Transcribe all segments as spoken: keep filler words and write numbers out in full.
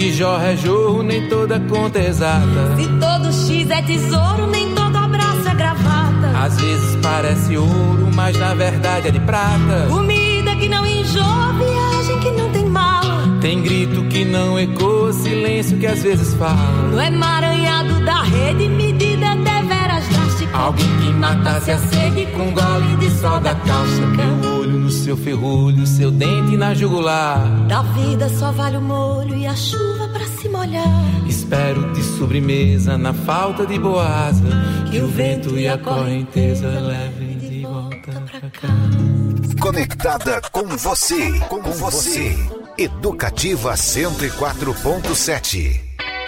que jorra é jorro, nem toda conta é exata. Se todo X é tesouro, nem todo abraço é gravata. Às vezes parece ouro, mas na verdade é de prata. Comida que não enjoa, viagem que não tem mala. Tem grito que não ecoa, silêncio que às vezes fala. No emaranhado da rede, medida deveras drástica. Alguém que matasse a sede com gole de soda cáustica. Meu olho no seu ferrolho, seu dente na jugular. Da vida só vale o molho e a chuva pra se molhar. Espero de sobremesa na falta de boasa, que o vento e a correnteza levem de volta pra cá. Conectada com você, com você. Educativa cento e quatro ponto sete.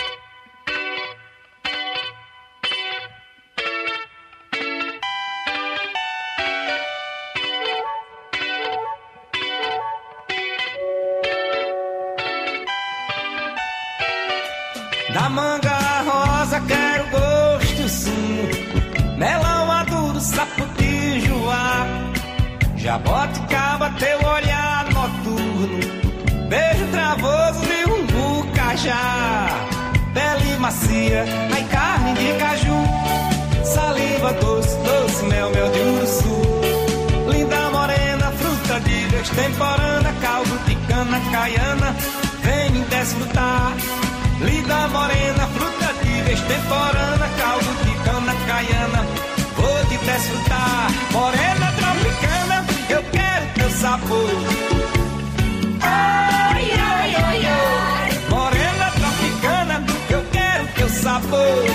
Da manga rosa quero gosto sim, melão maduro, saputi, joá, jaboticaba, teu olhar noturno, beijo travoso de umbu, cajá, pele macia, ai carne de caju, saliva doce, doce, mel, mel de uruçu, linda morena, fruta de destemporânea, caldo de cana caiana, vem me desfrutar. Linda morena, fruta de destemporânea, caldo de cana caiana, vou te desfrutar. Morena tropicana, eu quero teu sabor. Ai, ai, ai, ai. Morena tropicana, eu quero teu sabor.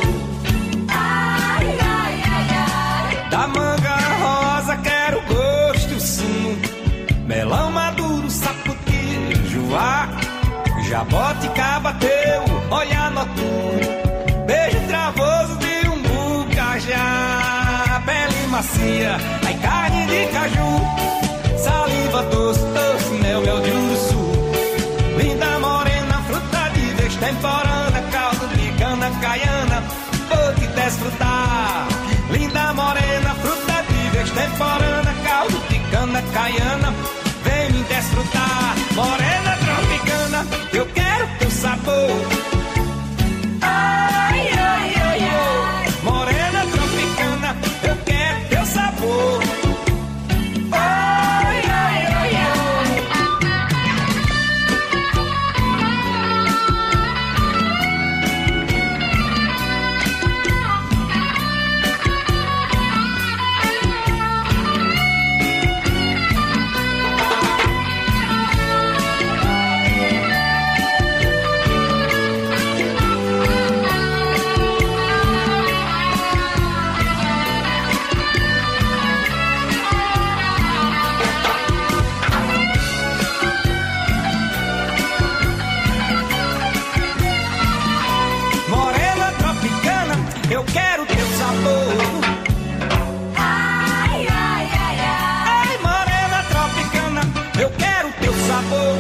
Ai, ai, ai, ai. Da manga rosa quero gosto sim, melão maduro, saputi, joá, jaboticaba, teu olhar noturno, beijo travoso de umbu, cajá, pele macia, ai carne de caju, saliva doce, doce, mel, mel de uruçu, linda morena, fruta de destemporânea, caldo de cana caiana, vou te desfrutar. Linda morena, fruta de destemporânea, caldo de cana caiana, vem me desfrutar. Morena tropicana, eu quero teu sabor. Ai, ai, ai, ai. Morena tropicana, eu quero teu sabor. Ai, ai, ai, ai. Eu quero teu sabor. Ai, ai, ai, ai. Ai, morena tropicana, eu quero teu sabor.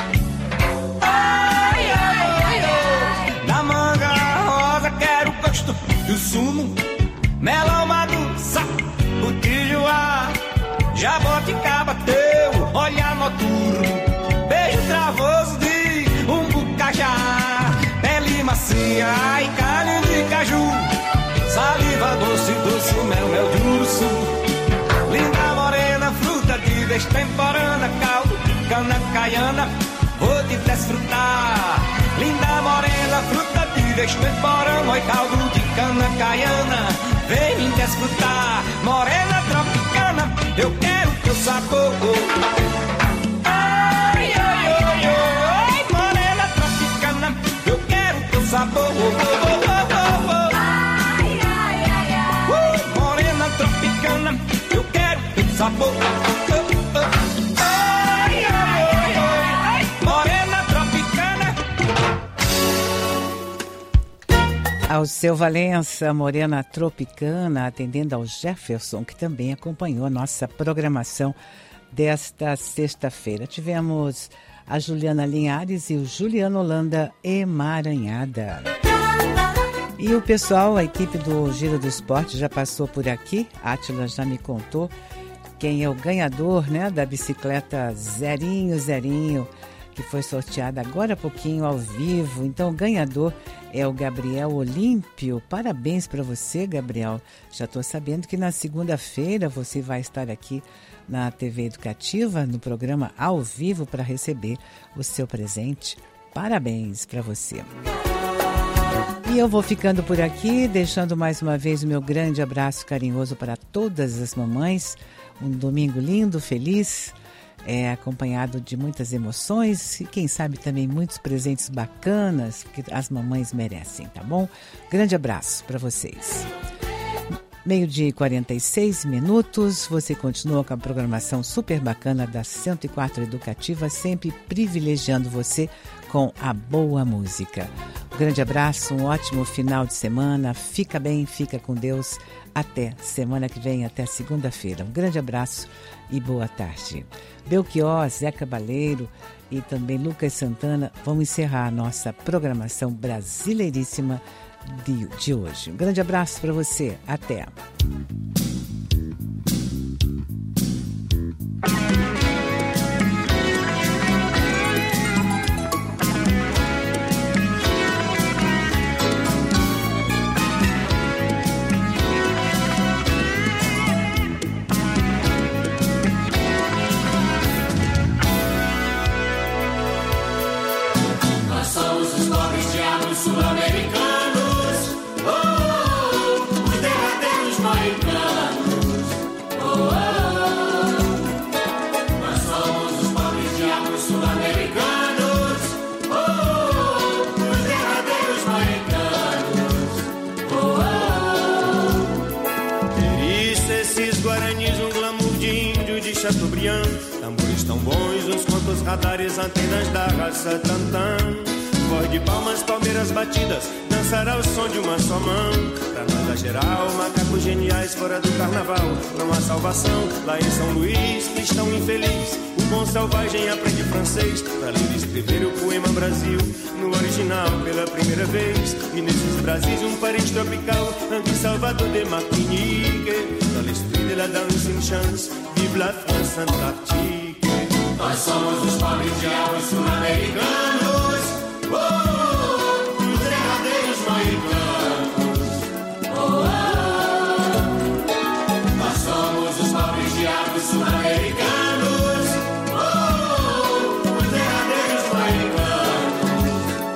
Ai, ai, ai, ai. Da manga rosa quero gosto do sumo, melão maduro, saputi, joá, jaboticaba, teu olhar noturno, beijo travoso de umbu, cajá, pele macia, ai carne de caju, saliva doce, doce, mel, mel de uruçu, linda morena, fruta de destemporânea, caldo de cana caiana, vou te desfrutar. Linda morena, fruta de destemporânea, oi caldo de cana caiana, vem me desfrutar. Morena tropicana, eu quero teu sabor. Ai, ai, ai, ai, morena tropicana, eu quero teu sabor. Eu quero teu sabor. Ai, ai, ai, ai, morena tropicana. Ao seu Valença, Morena Tropicana, atendendo ao Jefferson, que também acompanhou a nossa programação desta sexta-feira. Tivemos a Juliana Linhares e o Juliano Holanda, Emaranhada. E o pessoal, a equipe do Giro do Esporte já passou por aqui. Átila já me contou quem é o ganhador, né, da bicicleta Zerinho Zerinho, que foi sorteada agora há pouquinho ao vivo. Então o ganhador é o Gabriel Olímpio. Parabéns para você, Gabriel. Já estou sabendo que na segunda-feira você vai estar aqui na T V Educativa, no programa ao vivo, para receber o seu presente. Parabéns para você. E eu vou ficando por aqui, deixando mais uma vez o meu grande abraço carinhoso para todas as mamães. Um domingo lindo, feliz, é, acompanhado de muitas emoções e quem sabe também muitos presentes bacanas que as mamães merecem, tá bom? Grande abraço para vocês. Meio-dia e quarenta e seis minutos, você continua com a programação super bacana da cento e quatro Educativa, sempre privilegiando você com a boa música. Um grande abraço, um ótimo final de semana, fica bem, fica com Deus, até semana que vem, até segunda-feira. Um grande abraço e boa tarde. Belchior, Zé Cabaleiro e também Lucas Santana vão encerrar a nossa programação brasileiríssima De, de hoje. Um grande abraço para você. Até. Nós somos os pobres diabos sul-americanos. Chateaubriand, tambores tão bons, uns quantos radares, antenas da raça tantã. Voz de palmas, palmeiras batidas, dançar ao som de uma só mão. Pra nada geral, macacos geniais fora do carnaval. Não há salvação, lá em São Luís, cristão infeliz. O bom selvagem aprende francês pra ler e escrever o poema Brasil no original pela primeira vez. E nesses Brasis um Paris tropical, Anque Salvador de Martinique. Dans l'esprit de la danse une chance, vive la France Antarctique. Nós somos os pobres diabos sul-americanos. Oh, oh, oh, os derradeiros moicanos. Oh, oh, oh, nós somos os pobres diabos sul-americanos. Oh, oh, oh, os derradeiros moicanos.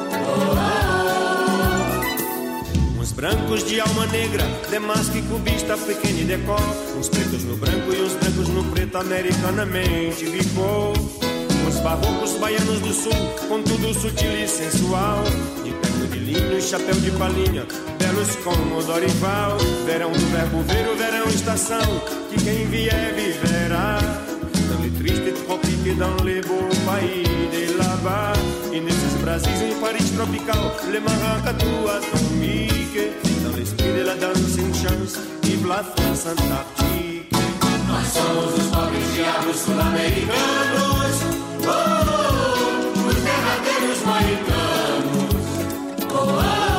Oh, oh, oh. Uns brancos de alma negra, demasque cubista, pequeno e decor. Uns pretos no branco e uns brancos no preto, americanamente bicou. Uns barrocos baianos do sul, com tudo sutil e sensual. De terno de linho e chapéu de palhinha, belos como Dorival. Verão do verbo ver, o verão estação, que quem vier viverá. Dans les tristes tropiques, dans les beaux pays de là-bas. E nesses Brasis um Paris tropical, le maracatu atomique. Dans l'esprit de la danse une chance, vive la France Antarctique. Nós somos os pobres diabos sul-americanos. Oh, oh, oh, os derradeiros moicanos. Oh, oh,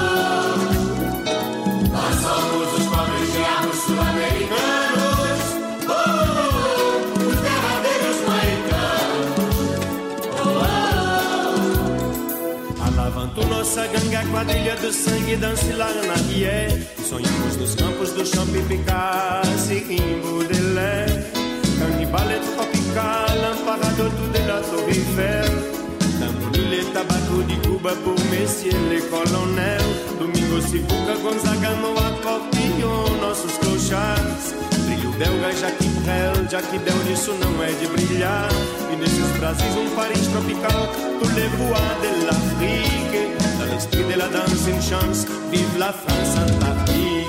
oh, nós somos os pobres diabos sul-americanos. Oh, oh, oh, os derradeiros moicanos. Oh, oh, oh. Alavanto nossa gangue, a quadrilha do sangue, dance lá na Rié. Sonhamos nos campos do Champ-Picasse, Rimbo de Lé. Canibale tropical, amparado de la Torre Eiffel. Tamboril e tabaco de Cuba por Messier le Colonel. Domingo Sivuca, Gonzaga no acordeon, nossos clochards. Trilho belga, Jacques Brel, Jacques Bel, disso não é de brilhar. E nesses Brasis um Paris tropical, tous les bois de l'Afrique. Dans l'esprit de la danse une chance, vive la France Antarctique.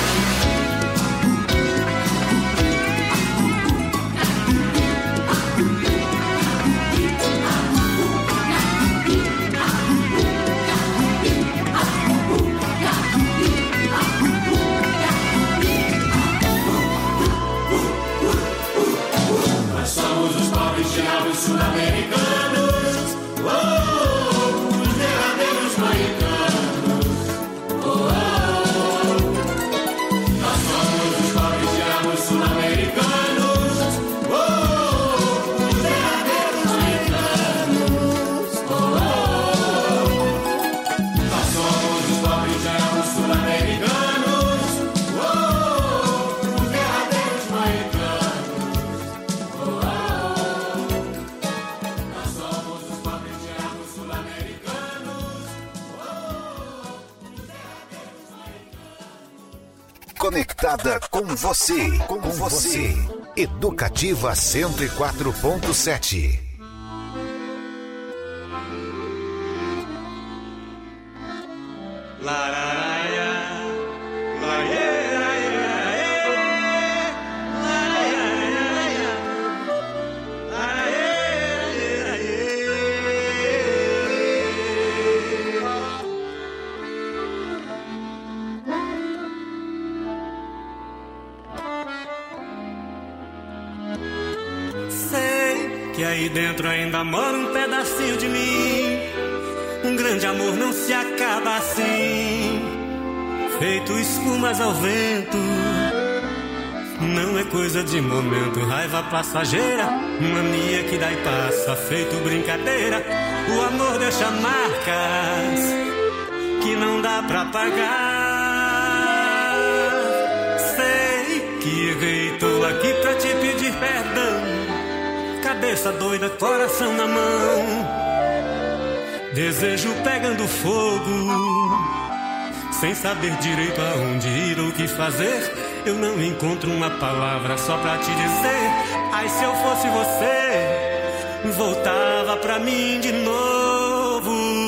Sul-americanos. Oh, oh, oh, os derradeiros moicanos. Oh, oh, oh. Conectada com você, com você. Educativa cento e quatro ponto sete. Sei que aí dentro ainda mora um pedacinho de mim. Um grande amor não se acaba assim, feito espumas ao vento. Não é coisa de momento, raiva passageira, mania que dá e passa, feito brincadeira. O amor deixa marcas que não dá pra pagar. Sei que errei, tô aqui pra te pedir perdão. Cabeça doida, coração na mão, desejo pegando fogo, sem saber direito aonde ir ou o que fazer. Eu não encontro uma palavra só pra te dizer. Ai, se eu fosse você, voltava pra mim de novo.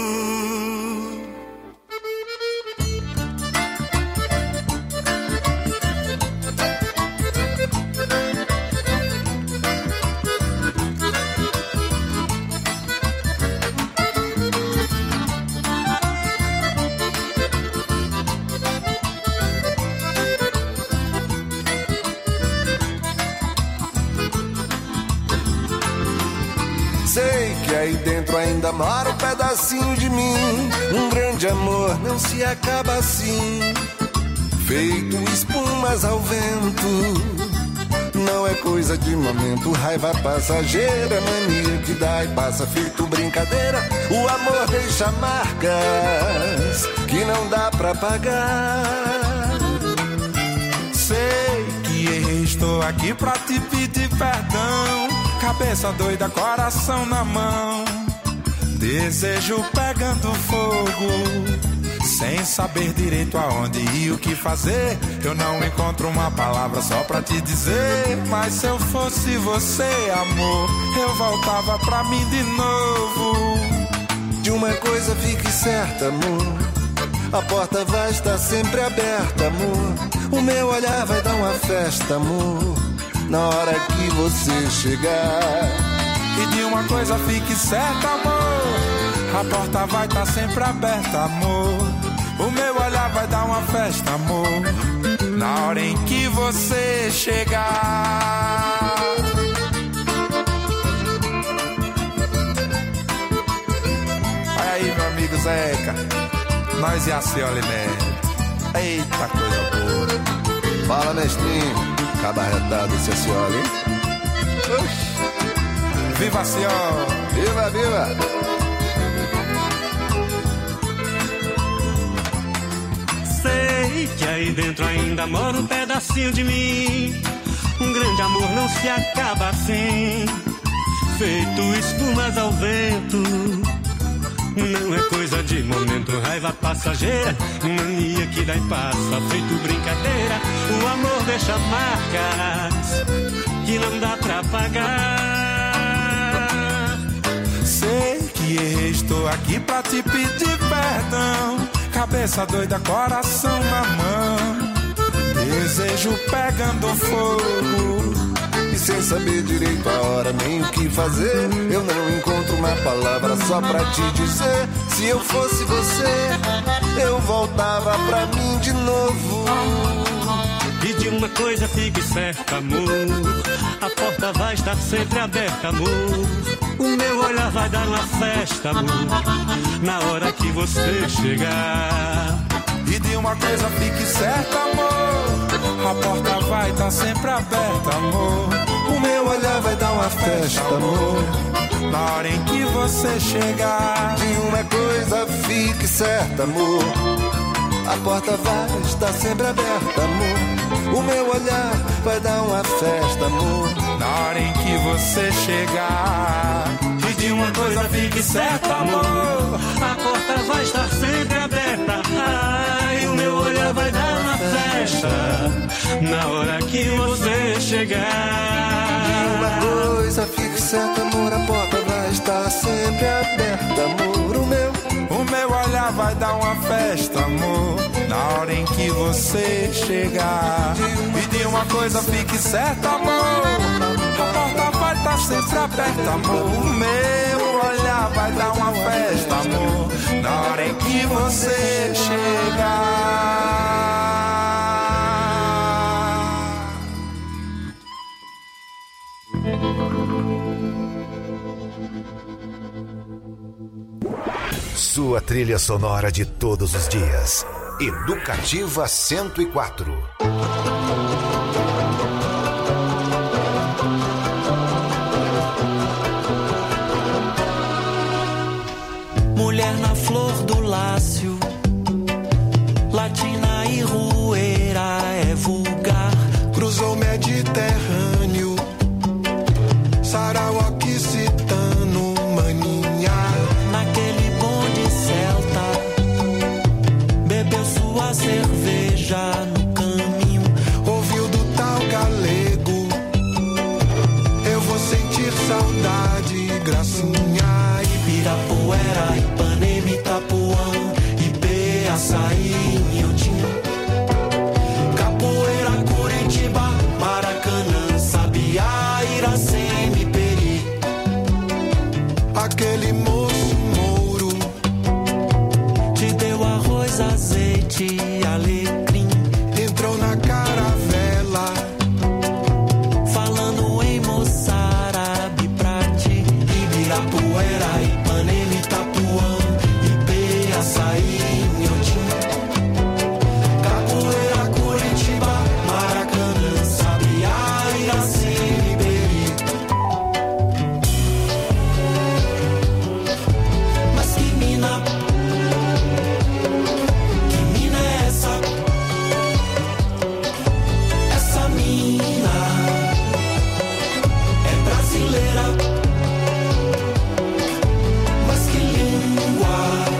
Sei que aí dentro ainda mora um pedacinho de mim. Um grande amor não se acaba assim, feito espumas ao vento. Não é coisa de momento, raiva passageira, mania que dá e passa, feito brincadeira. O amor deixa marcas que não dá pra pagar. Sei que errei, estou aqui pra te pedir perdão. Cabeça doida, coração na mão, desejo pegando fogo, sem saber direito aonde e o que fazer. Eu não encontro uma palavra só pra te dizer. Mas se eu fosse você, amor, eu voltava pra mim de novo. De uma coisa fique certa, amor, a porta vai estar sempre aberta, amor. O meu olhar vai dar uma festa, amor, na hora que você chegar. E de uma coisa fique certa, amor, a porta vai estar sempre aberta, amor. O meu olhar vai dar uma festa, amor, na hora em que você chegar. Olha aí, meu amigo Zeca, nós e a Cioli Neto. Eita, coisa boa. Fala, mestrinho, cabarretado esse Cioli, hein? Viva a Cioli! Viva, viva! Sei que aí dentro ainda mora um pedacinho de mim. Um grande amor não se acaba assim, feito espumas ao vento. Não é coisa de momento, raiva passageira, mania que dá e passa, feito brincadeira. O amor deixa marcas que não dá pra pagar. Sei que errei, estou aqui pra te pedir perdão. Cabeça doida, coração na mão, desejo pegando fogo, e sem saber direito a hora nem o que fazer. Eu não encontro uma palavra só pra te dizer. Se eu fosse você, eu voltava pra mim de novo. E de uma coisa fique certa, amor, a porta vai estar sempre aberta, amor. O meu olhar vai dar uma festa, amor, na hora que você chegar. E de uma coisa fique certa, amor, a porta vai estar sempre aberta, amor. O meu olhar vai dar uma festa, amor, na hora em que você chegar. De uma coisa fique certa, amor, a porta vai estar sempre aberta, amor. O meu olhar vai dar uma festa, amor, na hora em que você chegar. E de uma coisa fique certa, amor, a porta vai estar sempre aberta. Ai, o meu olhar vai dar uma festa, na hora que você chegar. E uma coisa fique certa, amor, a porta vai estar sempre aberta, amor, o meu. O meu olhar vai dar uma festa, amor, na hora em que você chegar. E de uma coisa fique certa, amor, a porta vai estar sempre aberta, amor. O meu olhar vai dar uma festa, amor, na hora em que você chegar. Sua trilha sonora de todos os dias. Educativa cento e quatro. Mulher na flor do lácio, latina e rueira, é vulgar. Cruzou o Mediterrâneo, sarau occitano, maninha. Naquele bonde celta, bebeu sua cerveja no caminho. Ouviu do tal galego, eu vou sentir saudade, gracinha. Ibirapuera, Ipanema, Itapuã, Ipê, Açaí, Inhotim, Capoeira, Curitiba, Maracanã, Sabiá, Iracema, Peri. Aquele moço mouro te deu arroz, azeite e alecrim. Entrou na caravela falando em moçárabe pra ti. Ibirapuera, Ipanema, Itapuã, Ipê, Açaí, Inhotim, Capoeira, Curitiba, Maracanã, Sabiá, Iracema e Peri. Mas que mina, que mina é essa? Essa mina é brasileira. Mas que língua,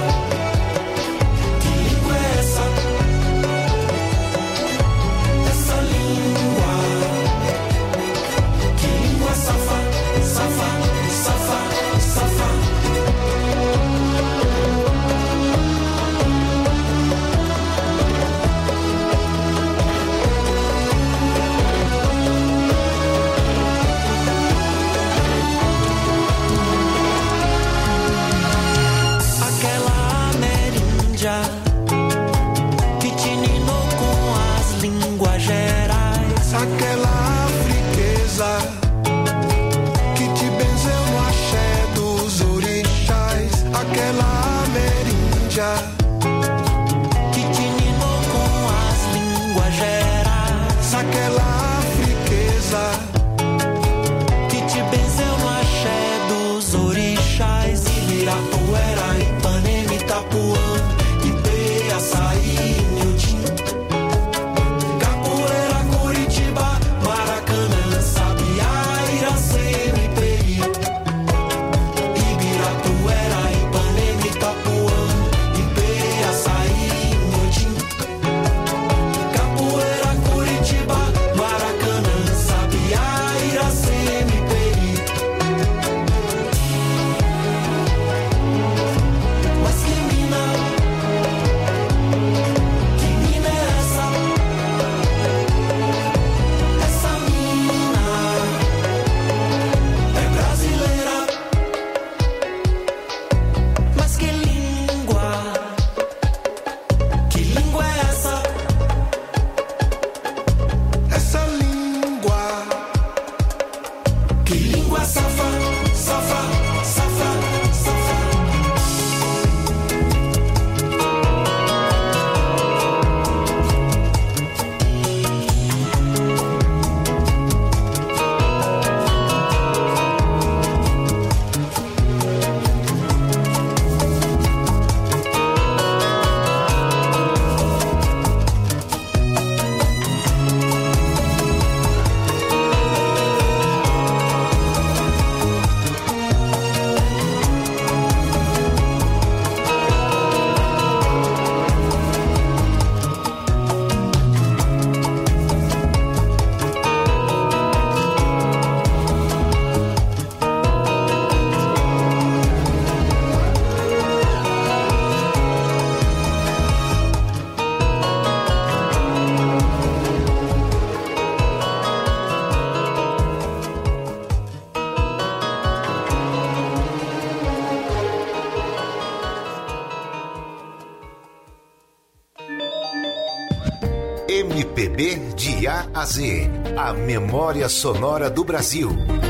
que língua é essa? Essa língua, que língua safa, safa, safa, safa. Aquela ameríndia que te ninou com as línguas gerais. aquela afriqueza que te benzeu no axé dos orixás. Aquela ameríndia que te ninou com as línguas gerais. aquela afriqueza que te benzeu no axé dos orixás. Ibirapuera, Ipanema, Itapuã, Ipê, Açaí, Inhotim, Capoeira, Curitiba, Maracanã, Sabiá, Iracema e Peri. Ibirapuera, Ipanema, Itapuã, Ipê, M P B de A a Z. A memória sonora do Brasil.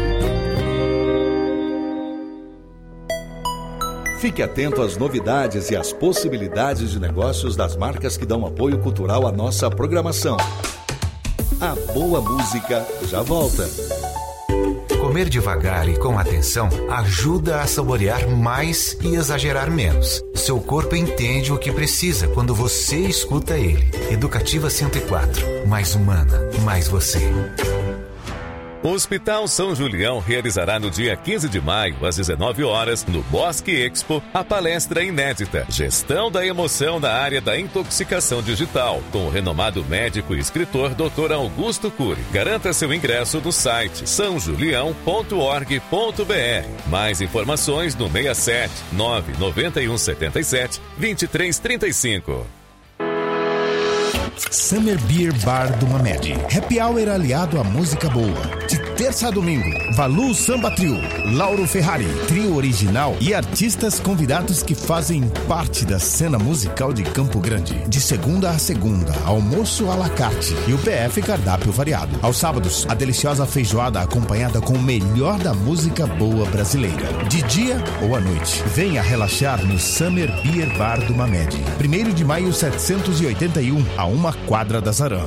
Fique atento às novidades e às possibilidades de negócios das marcas que dão apoio cultural à nossa programação. A boa música já volta. Comer devagar e com atenção ajuda a saborear mais e exagerar menos. Seu corpo entende o que precisa quando você escuta ele. Educativa cento e quatro. Mais humana, mais você. O Hospital São Julião realizará no dia quinze de maio, às dezenove horas, no Bosque Expo, a palestra inédita Gestão da Emoção na área da intoxicação digital, com o renomado médico e escritor doutor Augusto Cury. Garanta seu ingresso no site são julião ponto org ponto br. Mais informações no seis sete nove nove um sete sete dois três três cinco. Summer Beer Bar do Mamed. Happy Hour aliado à música boa. De terça a domingo, Valu Samba Trio, Lauro Ferrari, trio original e artistas convidados que fazem parte da cena musical de Campo Grande. De segunda a segunda, almoço à la carte e o P F cardápio variado. Aos sábados, a deliciosa feijoada acompanhada com o melhor da música boa brasileira. De dia ou à noite, venha relaxar no Summer Beer Bar do Mamed. primeiro de maio setecentos e oitenta e um, a uma quadra da Zaran.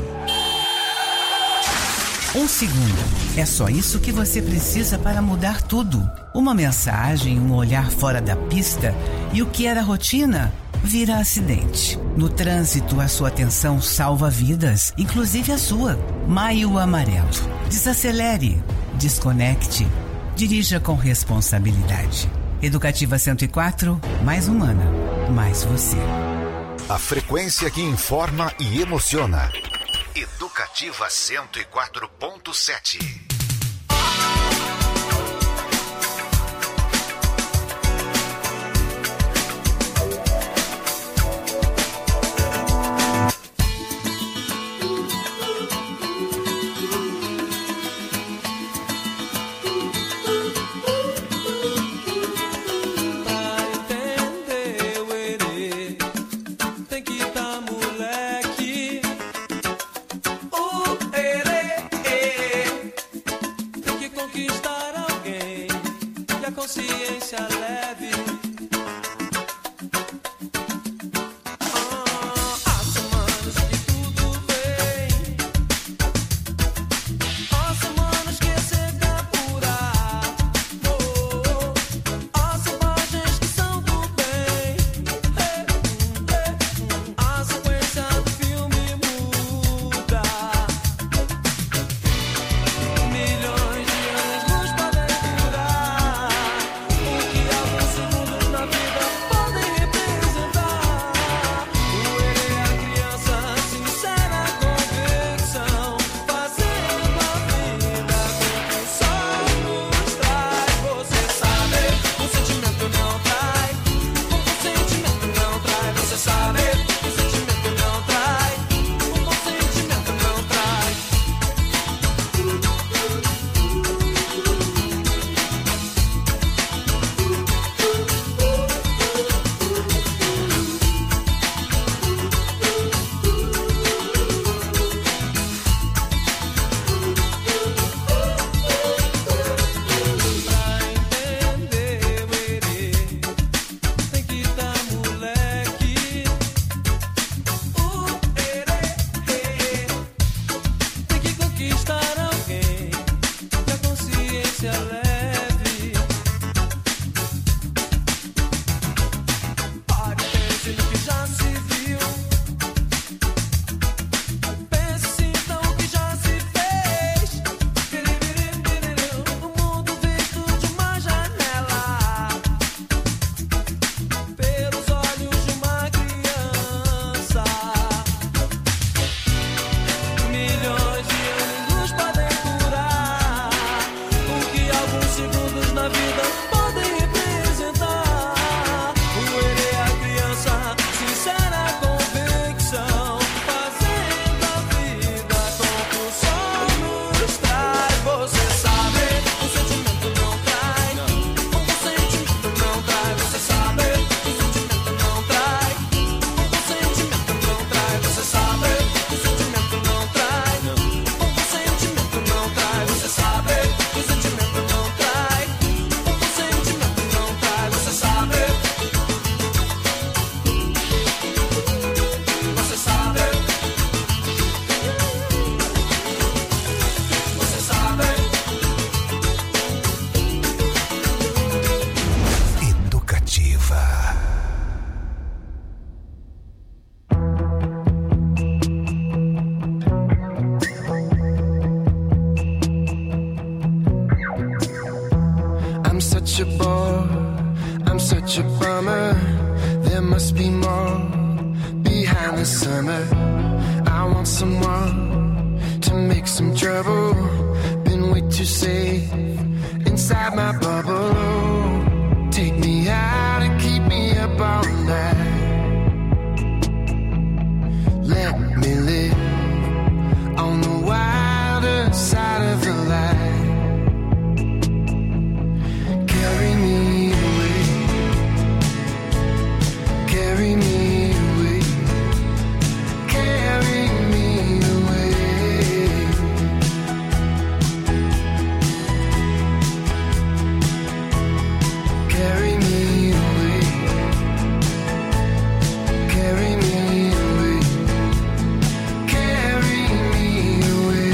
Um segundo. É só isso que você precisa para mudar tudo. Uma mensagem, um olhar fora da pista e o que era rotina vira acidente. No trânsito, a sua atenção salva vidas, inclusive a sua. Maio Amarelo. Desacelere, desconecte, dirija com responsabilidade. Educativa cento e quatro, mais humana, mais você. A frequência que informa e emociona. Educativa cento e quatro ponto sete. I'm such a bummer. There must be more behind the summer. I want someone to make some trouble. Been way too safe inside my bubble. Take me out and keep me up all night. Let me live on the wilder side of the light. Carry me away, carry me away, carry me away. Carry me away, carry me away, carry me away.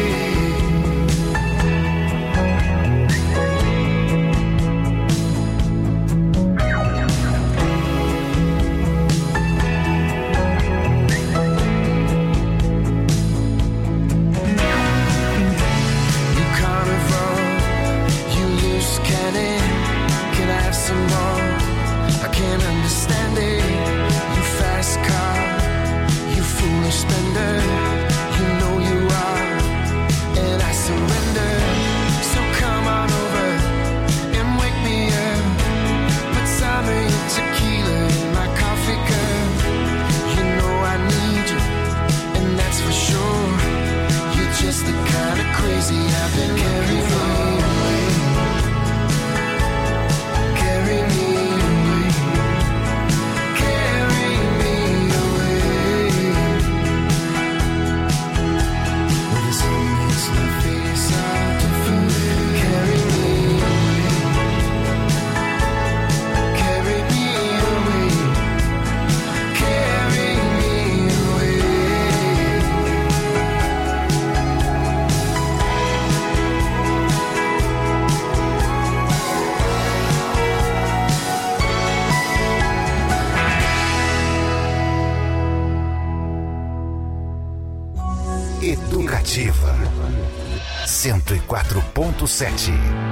You carnival, you loose cannon. Can I have some more? I can't understand it. You fast car, you foolish spender. You know you are, and I surrender. So come on over and wake me up. Put some of your tequila in my coffee cup. You know I need you, and that's for sure. You're just the kind of crazy I've been carrying away. Carry me away, carry me away. Where the sun makes my face all different. Carry me away, carry me away, carry me away. Educativa cento e quatro ponto sete.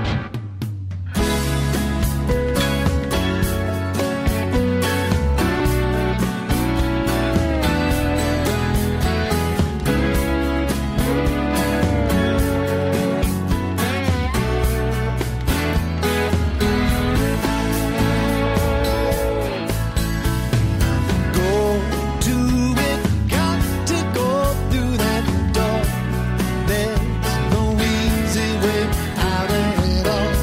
Go to it, got to go through that door. There's no easy way out of it all.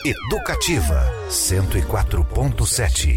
Educativa cento e quatro ponto sete.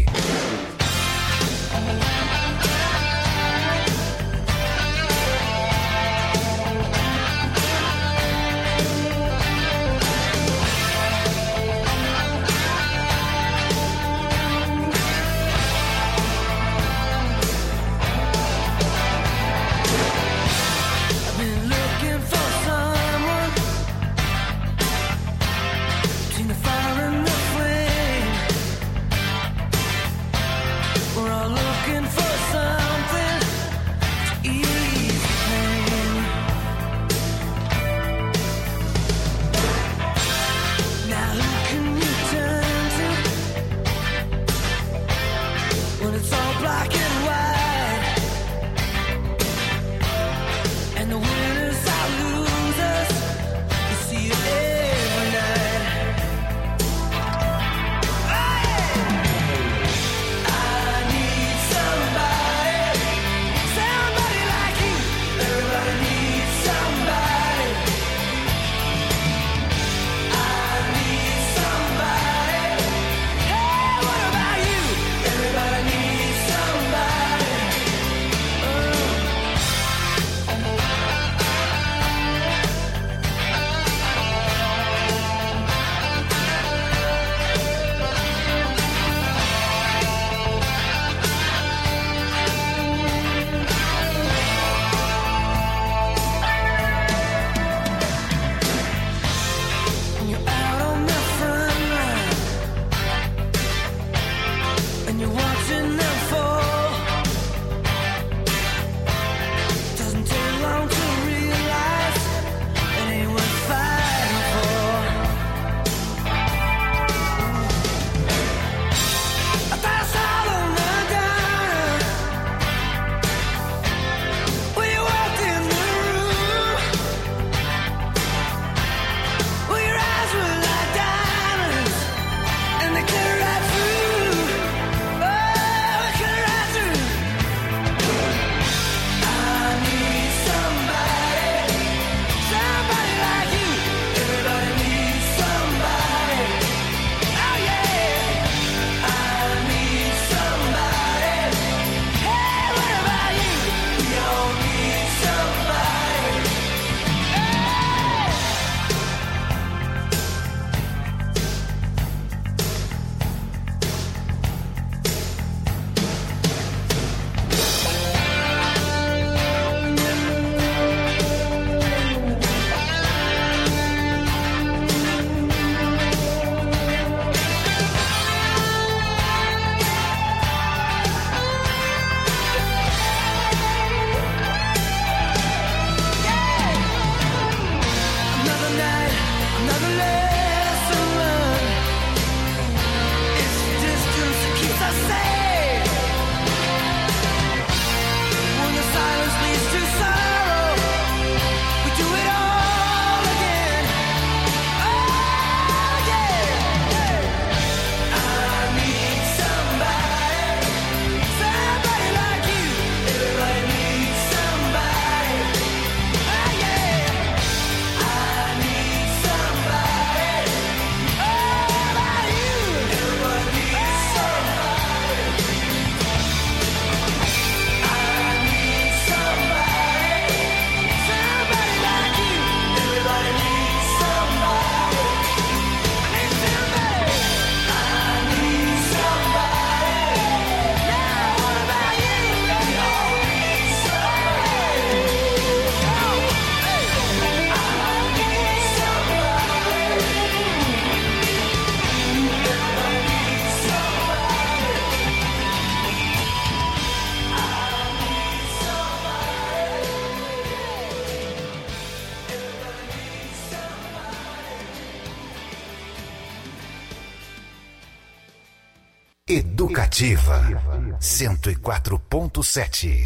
Educativa cento e quatro ponto sete.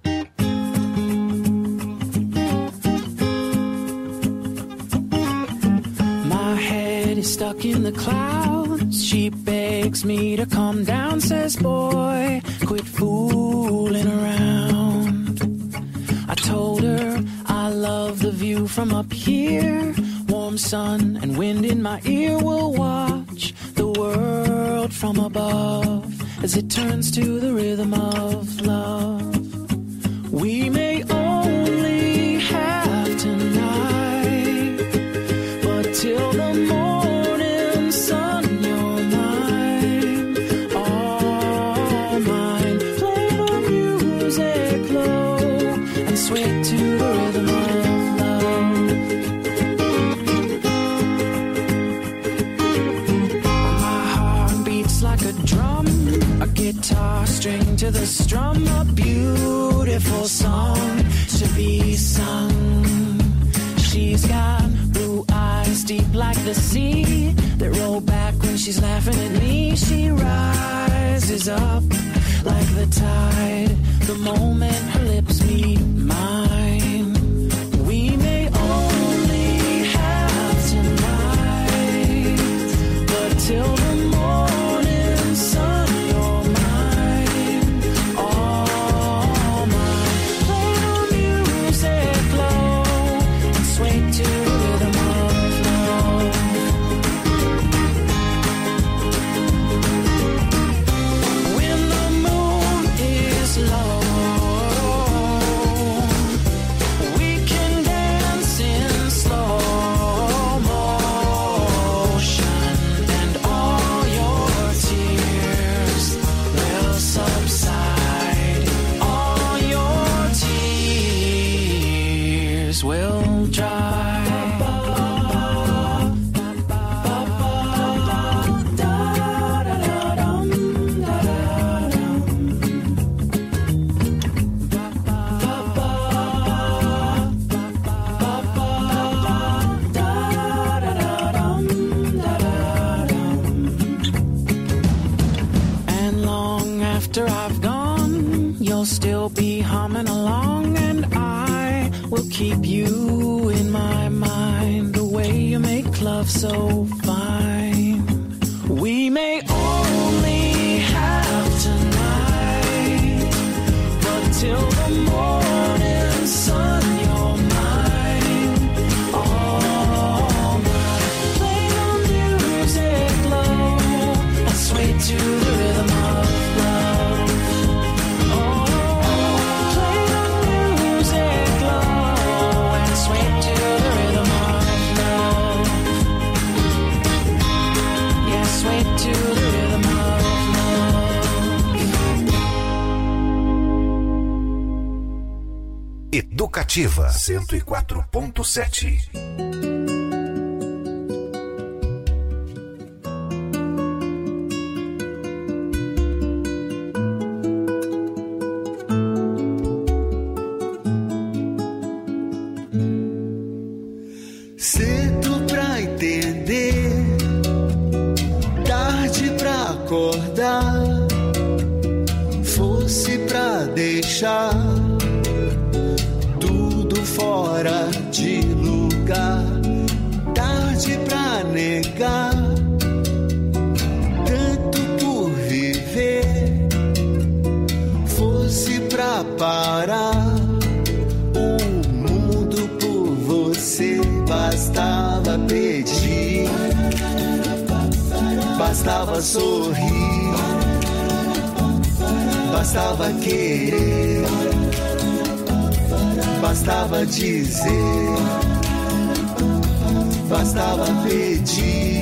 My head is stuck in the clouds. She begs me to calm down, says, boy, quit fooling around. I told her I love the view from up here. Warm sun and wind in my ear will watch the world from above as it turns to the rhythm of love. We may only have tonight, but till the morning sun, you're mine, all mine. Play the music low and sway to the rhythm of love. My heart beats like a drum, a guitar string to the strum, a beautiful song to be sung. She's got blue eyes deep like the sea that roll back when she's laughing at me. She rises up like the tide the moment her lips meet mine. We may only have tonight, but till the morning sun, you're mine, all mine. Play the music low and sway to the rhythm of love. When the moon is low, we can dance in slow motion, and all your tears will subside. All your tears will dry. And long after I've gone, you'll still be humming along, and I will keep you in my mind. The way you make love so fine. We may only have tonight, but till the morning sun, you're mine, all mine. Play the music low and sway to the rhythm of love. Oh, play the music low and sway to the rhythm of love. Yeah, sway to the rhythm of Educativa cento e quatro ponto sete. Cedo pra entender, tarde pra acordar, fosse pra deixar tudo fora de lugar, tarde pra negar, tanto por viver, fosse pra parar o mundo por você. Bastava pedir, bastava sorrir, bastava querer, bastava dizer, bastava pedir,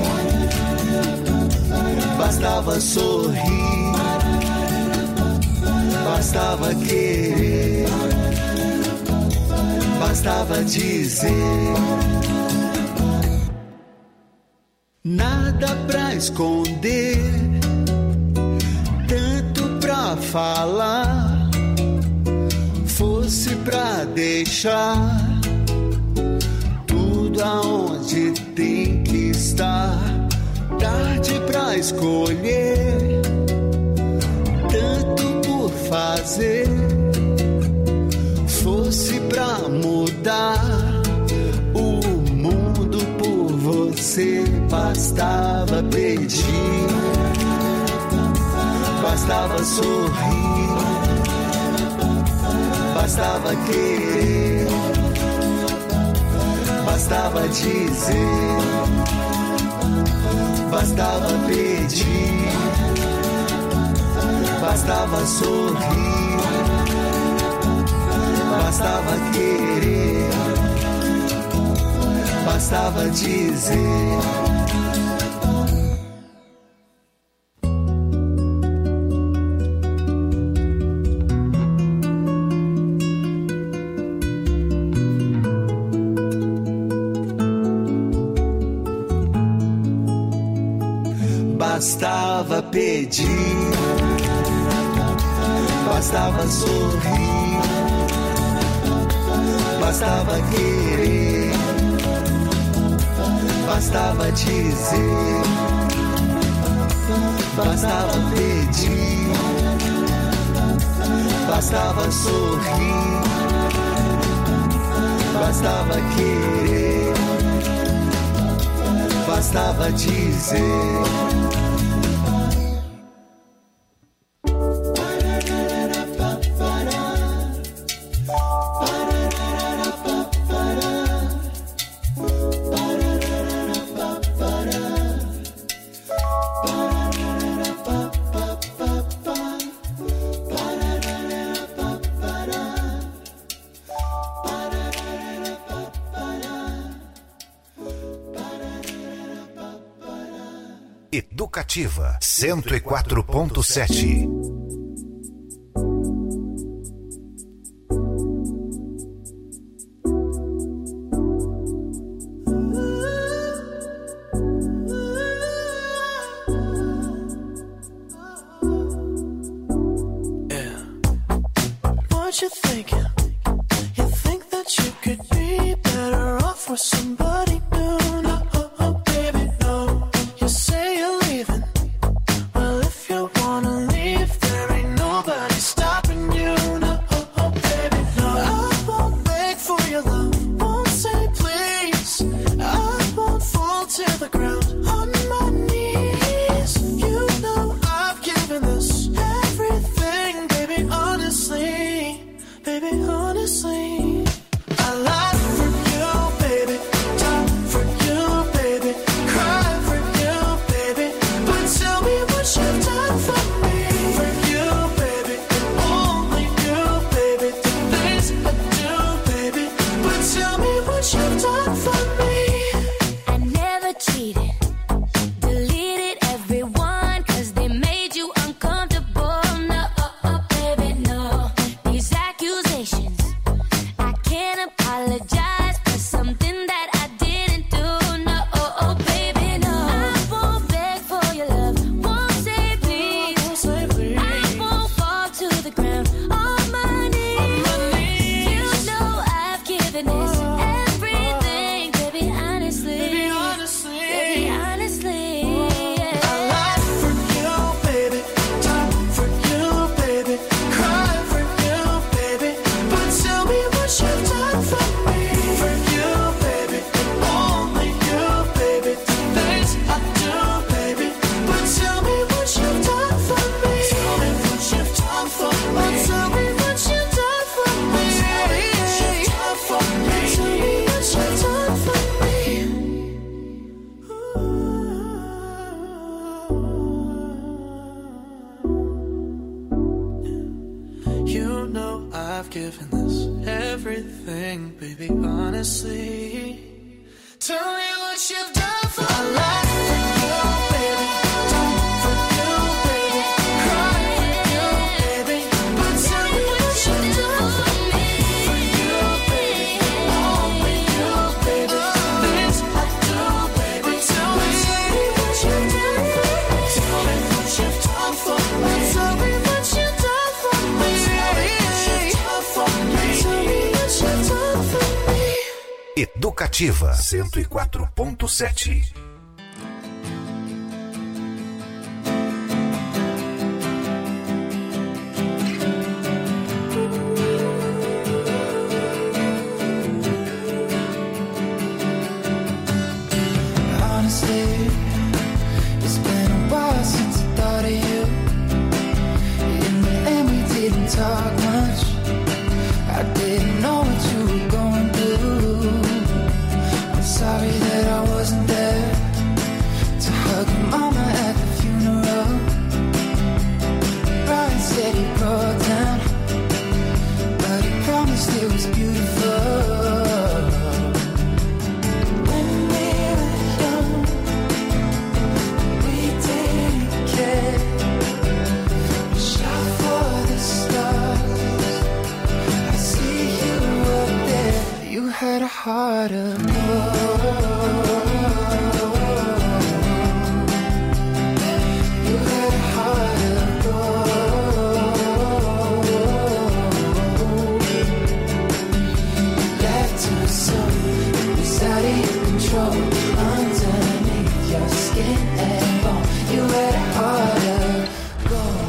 bastava sorrir, bastava querer, bastava dizer. Nada pra esconder, tanto pra falar, fosse pra deixar tudo aonde tem que estar. Tarde pra escolher, tanto por fazer, fosse pra mudar o mundo por você. Bastava pedir, bastava sorrir, bastava querer, bastava dizer, Bastava pedir, bastava sorrir, bastava querer, bastava dizer. Bastava pedir, bastava sorrir, bastava querer, bastava dizer, bastava pedir, bastava sorrir, bastava querer, bastava dizer. Educativa cento e quatro ponto sete. What you thinking? You think that you could be better off with somebody new? No, oh, oh, baby, no. You say you're leaving. Well, if you wanna leave, there ain't nobody stopping you. No, oh, oh, baby, no. I won't beg for your love, won't say please. I won't fall to the ground on my knees. You know I've given this everything, baby, honestly. Baby, honestly, I lie for you, baby, die for you, baby, cry for you, baby. But tell me what you've done for me, for you, baby, and only you, baby. The things I do, baby. But tell me what you've done for me. I never cheated, deleted everyone, cause they made you uncomfortable. No, oh, oh, baby, no. These accusations, I can't apologize for something that I didn't do. No, oh, oh, baby, no. I won't beg for your love, won't say please. I won't fall to the ground on my knees. You know I've given this everything, baby, honestly. Baby, honestly. Baby, honestly, yeah. I lie for you, baby, die for you, baby, cry for you, baby. But tell me what you've done for me, for you, baby, and only you, baby. The things I do, baby. But tell me what you've done for me. Tell me what you've done for me. Tell me what you've done for me. Tell me what you've done for me. Tell me what you've done for me. You know I've given this everything, baby, honestly. Tell me what you've done for me. I lie for you, baby, die for you, baby, cry for you, baby. But tell me what you've done for me, for you, baby, only you, baby. Things I do, baby. Tell me what you've done for me. Tell me what you've done for me. Tell me what you've done for me. Tell me what you've done for me. Tell me what you've done for me. Educativa cento e quatro ponto sete. Honestly, it's been a while since I thought of you. In the end, we didn't talk much. I didn't know what you were going through. I'm sorry that I wasn't there. had a heart of gold. You had a heart of gold. Left to some was out of your control. Underneath your skin and bone, you had a heart of gold.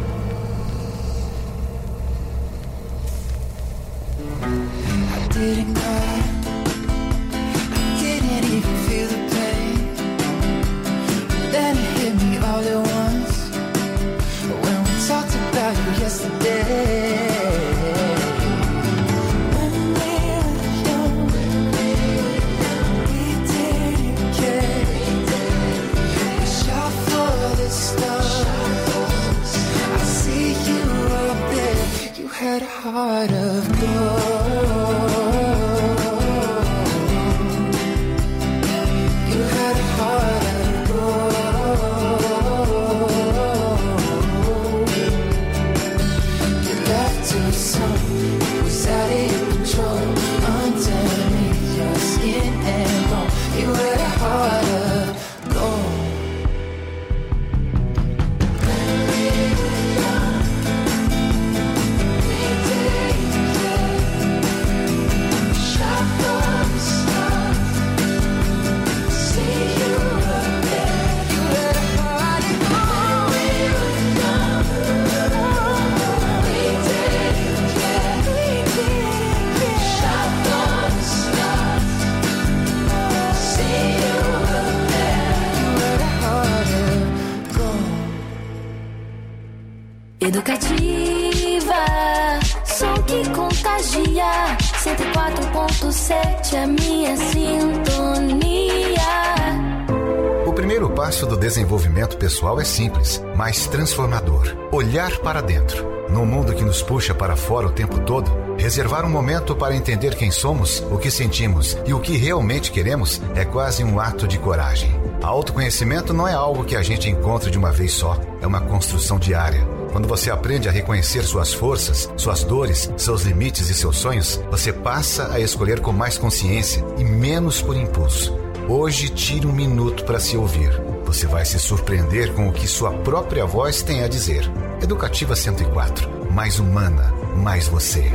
I didn't cry, I didn't even feel the pain. But then it hit me all at once when we talked about you yesterday. When we were young, we didn't care. We shot for the stars. I see you up there. You had a heart of gold. You had a heart of gold. You left to some was out of your control. Underneath your skin and bone, you had a heart of gold. Educativa, som que contagia. cento e quatro ponto sete, a minha sintonia. O primeiro passo do desenvolvimento pessoal é simples, mas transformador. Olhar para dentro. Num mundo que nos puxa para fora o tempo todo, reservar um momento para entender quem somos, o que sentimos e o que realmente queremos é quase um ato de coragem. Autoconhecimento não é algo que a gente encontra de uma vez só, é uma construção diária. Quando você aprende a reconhecer suas forças, suas dores, seus limites e seus sonhos, você passa a escolher com mais consciência e menos por impulso. Hoje, tire um minuto para se ouvir. Você vai se surpreender com o que sua própria voz tem a dizer. Educativa cento e quatro. Mais humana, mais você.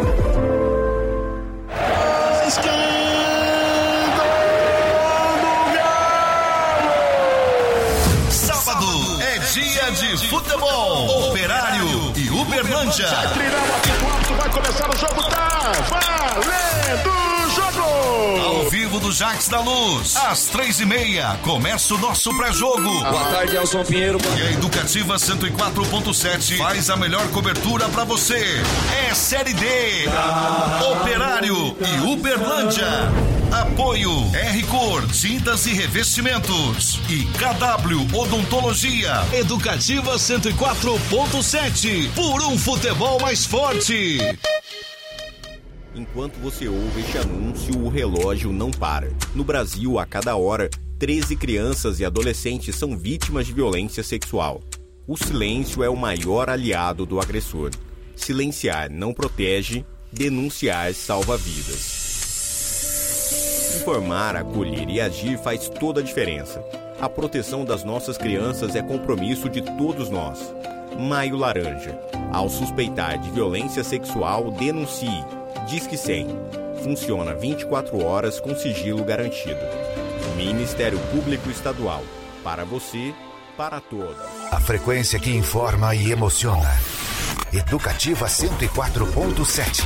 Sábado é dia de futebol. Operário e Uberlândia. Vai começar o jogo, tá valendo o jogo! Ao vivo do Jacques da Luz, às três e meia, começa o nosso pré-jogo. Boa tarde, Elson Pinheiro. E a Educativa cento e quatro ponto sete faz a melhor cobertura pra você. É Série D, Operário e Uberlândia. Apoio R Cor, tintas e revestimentos. E K W Odontologia. Educativa cento e quatro ponto sete, por um futebol mais forte. Enquanto você ouve este anúncio, o relógio não para. No Brasil, a cada hora, treze crianças e adolescentes são vítimas de violência sexual. O silêncio é o maior aliado do agressor. Silenciar não protege, denunciar salva vidas. Informar, acolher e agir faz toda a diferença. A proteção das nossas crianças é compromisso de todos nós. Maio Laranja. Ao suspeitar de violência sexual, denuncie. Disque cem. Funciona vinte e quatro horas com sigilo garantido. Ministério Público Estadual. Para você, para todos. A frequência que informa e emociona. Educativa cento e quatro ponto sete.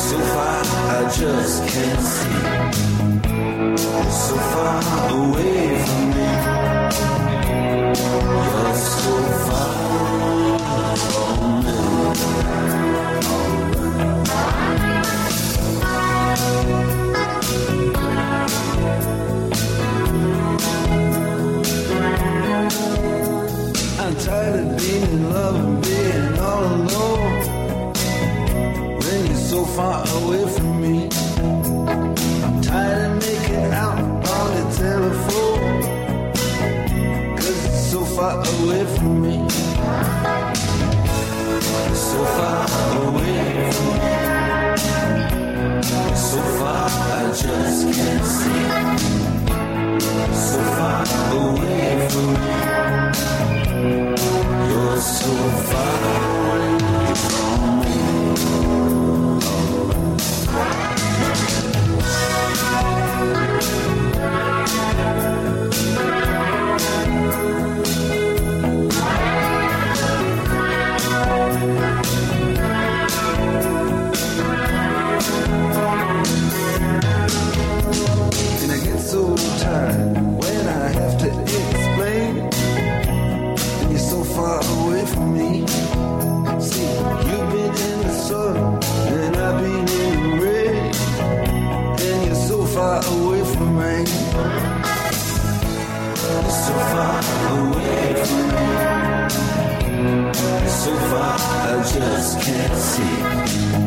so far I just can't see. You're so far away from me. You're so far from me. I'm tired of being in love and being all alone when you're so far away from me. I'm tired of making out on the telephone, 'cause it's so far away from me. It's so far away from me. It's so far I just can't see. So far away from me. You're so far away from me. And I get so tired when I have to explain. And you're so far away from me. See, you've been in the sun and I've been in the rain. And you're so far away from me. You're so far away from me. You're so far I just can't see.